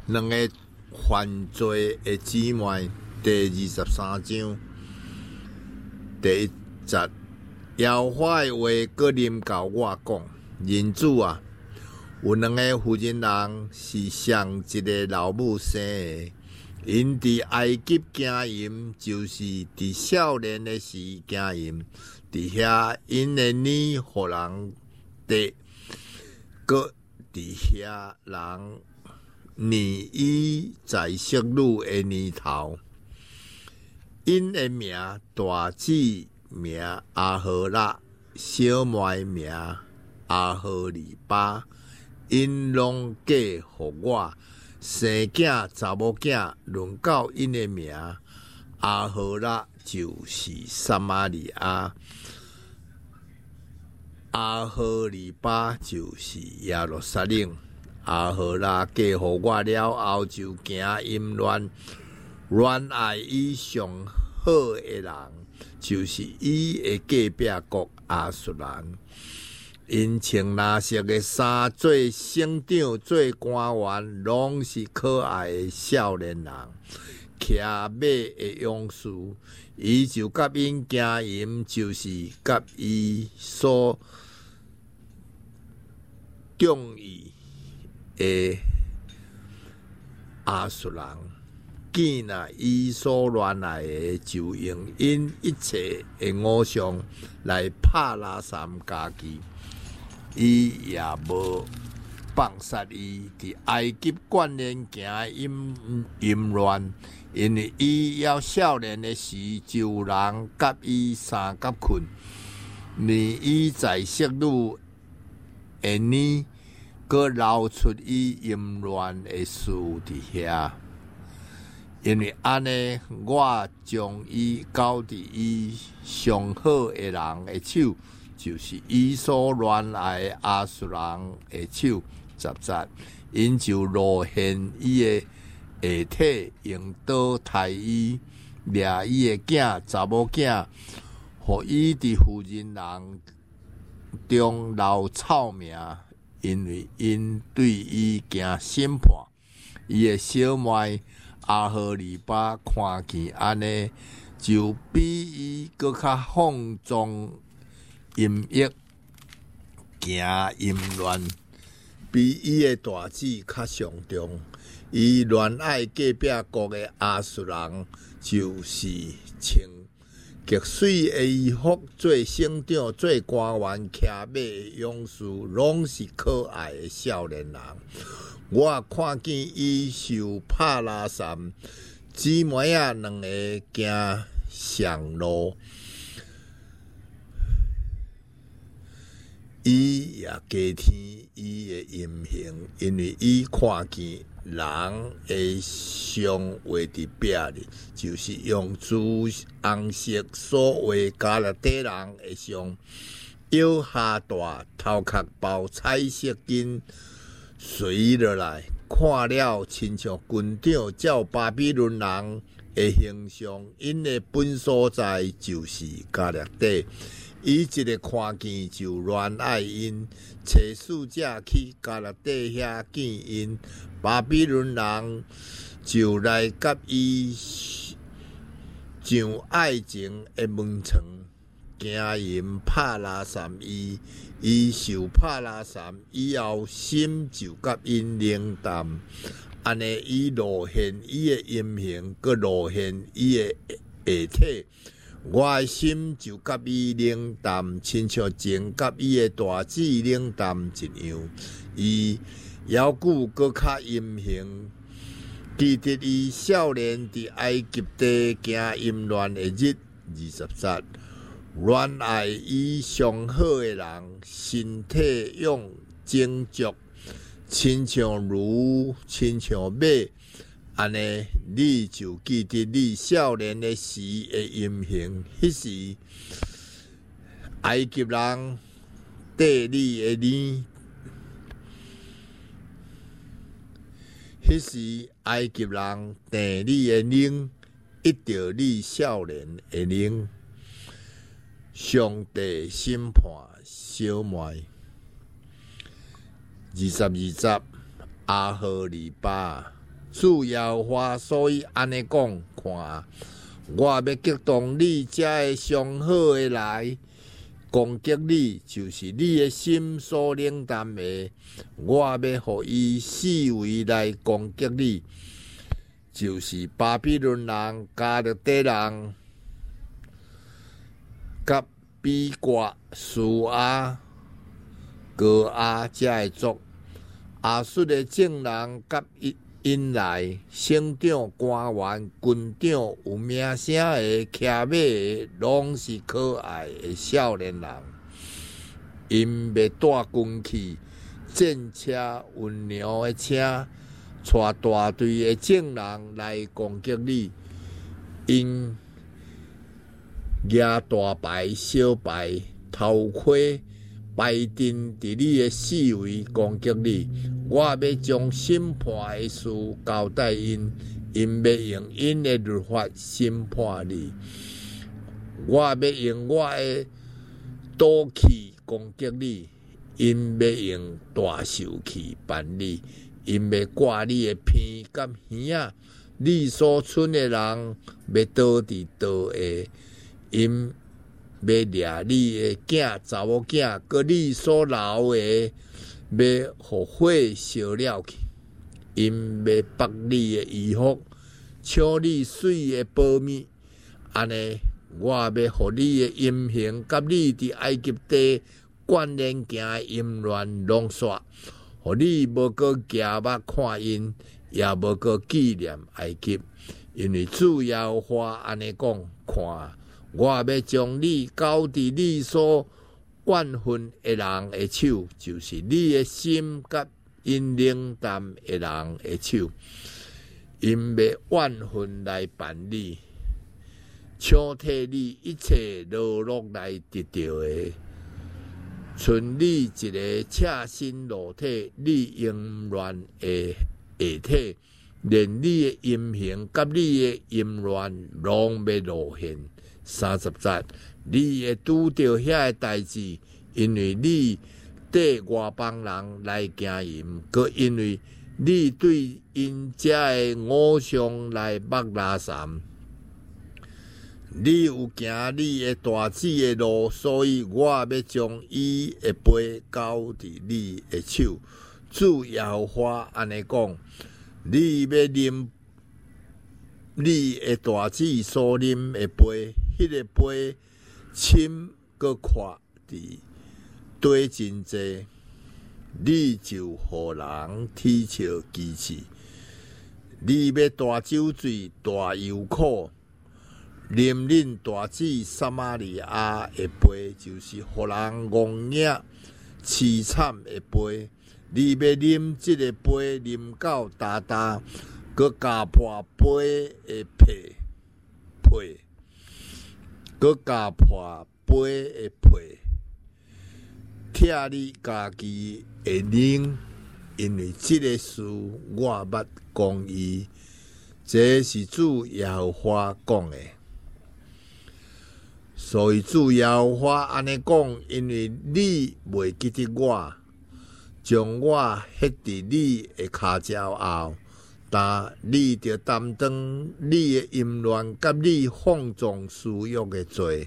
两个犯罪的姊妹第23章第1节，耶和华的话搁临到我讲：人子啊，有两个妇人人是上一个老母生的，因伫埃及行淫，就是伫少年的时行淫，伫遐因的女互人得，搁伫遐人拟伊在色女的年头，因的名大姊名阿荷拉，小妹名阿荷里巴，因拢嫁互我，生囝查某囝，论到因的名阿荷拉就是撒玛利亚，阿荷里巴就是耶路撒冷。阿荷拉嫁互我了后，就行淫乱，恋爱伊上好的人，就是伊的隔壁国亚述人。因穿蓝色的衫，做省长、做官员，拢是可爱的少年人，骑马的勇士。伊就甲因行淫，就是甲伊所中意的亚述人，见那伊所恋爱的，就用因一切的偶像来拍拉三家己。伊也无放杀伊，伫埃及惯练行淫乱，因为伊要少年的时，就有人甲伊三角困，连伊在色女的呢，搁流出伊淫乱的事伫遐。因为安尼，我将伊交伫伊上好的人的手，就是伊所恋爱的亚述人的手。10节，因就露现伊的下体，用刀杀伊，掠伊的囝查某囝，互伊伫妇人人中留臭名，因为因对伊行审判。伊的小妹阿荷里巴看见安尼，就比伊搁较放纵淫欲，行淫乱，比伊的大姊较上重。伊恋爱隔壁国的亚述人，就是穿极水的衣服，做省长、做官员、骑马的勇士，拢是可爱的少年人。我看见伊受拍拉散，姊妹仔两个行上路，伊也加添伊的淫行，因为伊看见人的像画伫壁里，就是用朱红色所画加勒底人的像，腰下大，头壳包彩色巾。随落来，看了亲像军长照巴比伦人的形象，因的本所在就是加勒底。伊一个看见就恋爱因，找使者去加勒底遐见因，巴比伦人就来甲伊上爱情的门床，行淫拍拉散伊。伊受拍拉散以后，心就甲因冷淡，安尼伊露现伊的淫行，佮露现伊的下体，我的心就甲伊冷淡，亲像前甲伊的大姊冷淡一样。伊犹久佮较淫行，记得伊少年伫埃及地行淫乱的日，20节。恋爱伊上好的人，身体用精足，亲像驴，亲像马，安尼你就记得你少年的时的淫行。迄时埃及人缀你的脸，迄时埃及人订你的灵，一着你少年的灵。上帝审判小妹。22节，阿荷里巴主耶和华所以安尼讲，看，我要激动你遮个上好的来攻击你，就是你的心所冷淡的，我要互伊四围来攻击你，就是巴比伦人、加勒底人、甲比国、苏阿、哥阿遮个族，亚述的众人甲因来省长、官员、军长有名声的、骑马的，拢是可爱的少年人。因要带军器、战车、运粮的车，带大队的众人来攻击你。因举大牌、小牌、头盔、摆阵伫你的四围攻击你。我要将审判的事交代因，因要用因的律法审判你。我要用我的刀器攻击你，因要用大手器办你，因要挂你的鼻甲耳仔，你所剩的人要倒伫倒下，因要掠你的囝、查某囝，佮你所留的。要互火烧了去，因要剥你的衣服，抢你水的宝物。安尼，我要互你的淫行，甲你伫埃及地惯练行的淫乱拢煞，互你无过举目看因，也无过纪念埃及。因为主耶和华安尼讲：看，我要将你交伫你所怨恨的人的手，就是你的心甲因冷淡的人的手，因要怨恨来办你，抢摕你一切落落来得到的，剩你一个赤身裸体，你淫乱的下体，连你的淫行甲你的淫乱拢要露现。30节。你会拄到遐个代志，因为你缀外邦人来行淫，佮因为你对因遮个偶像来目拉三。你有行你的大子的路，所以我要将伊的杯交伫你的手。主耶和华安尼讲：你要啉你的大子所啉的杯，迄个杯。深搁阔伫堆真济，你就互人啼笑讥刺。你要大酒醉、大忧苦，啉恁大子撒玛利亚的杯，就是互人戆眼、凄惨的杯。你要啉即个杯，啉到大大，搁加破杯的皮，搁加破杯的皮，拆你家己的冷，因为这个事我捌讲伊，这是主耶和华讲的。所以主耶和华安尼讲，因为你袂记得我，将我ฮ็伫你的骹脚后。但你着担当你的淫乱，甲你放纵私欲的罪。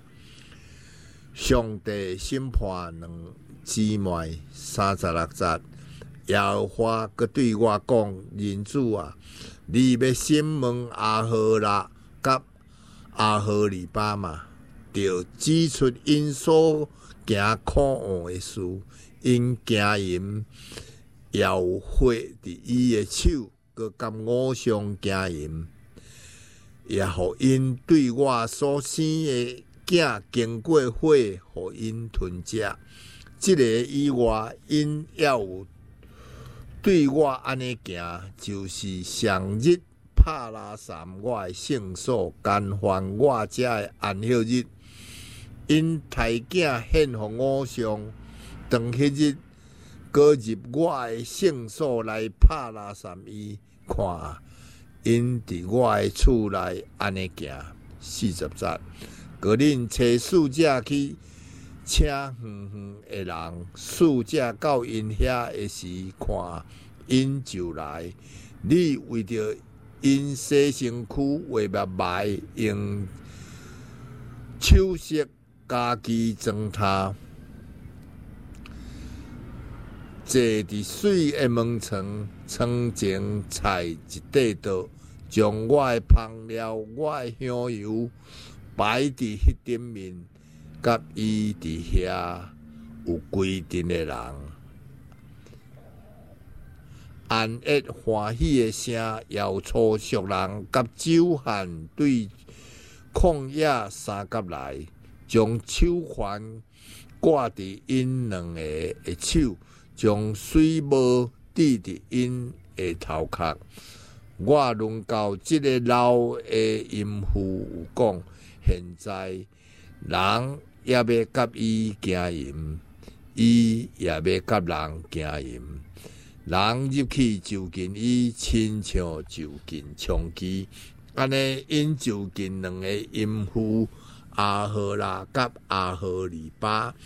上帝审判两姊妹，36节。耶和华佮对我讲：人子啊，你要审问阿荷拉甲阿荷利巴嘛，着指出因所行可恶的事，因行淫，也有火伫伊的手。佮甲偶像行淫，也互因对我所生的囝经过火，互因吞食。即个以外，因也有对我安尼行，就是上日拍拉散我的圣所，干犯我遮的安息日。因抬囝献互偶像，当迄日。搁入我的圣所来拍拉散伊，看因伫我的厝内安尼行。40节，搁恁找使者去请远远的人，使者到因遐的时，看因就来。你为着因洗身躯画目埋，用手饰家己装他，坐伫水的门床，床前菜一块刀，将我的香料、我的香油摆伫迄顶面，甲伊伫遐有规定的人。安逸欢喜的声，摇粗俗人甲酒汉对旷野三甲来，将手环挂伫因两个的手，将水帽滴伫因的头壳。我论到即个老的淫妇有讲，现在人也要甲伊行淫，伊也要甲人行淫。人入去就近伊，亲像就近枪击。安尼因就近两个淫妇阿荷拉甲阿荷利巴，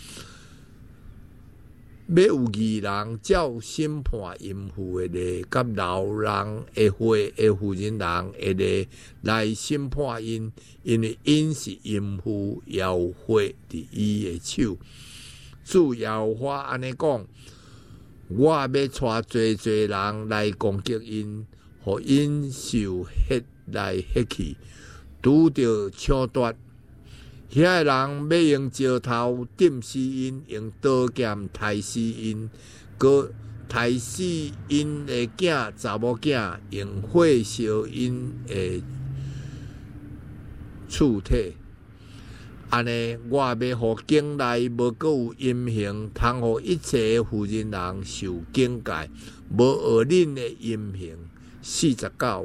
要有义人照审判淫妇的例，甲老人的会的负责人的例来审判因，因为因是淫妇摇会伫伊的手。主摇花安尼讲。我要带侪人来攻击因，互因受ฮ็来ฮ็去，拄着抢夺。遐个人要用石头钉死因，用刀剑刣死因，搁刣死因的囝查某囝，用火烧因的躯体。安尼，我要互境内无阁有淫行，通互一切负责人受警戒，无学恁的淫行。49，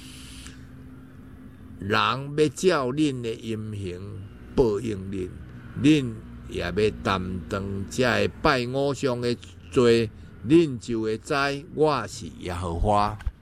人要照恁的淫行报应恁，恁也要担当这个拜偶像的罪，恁就会知我是耶和华。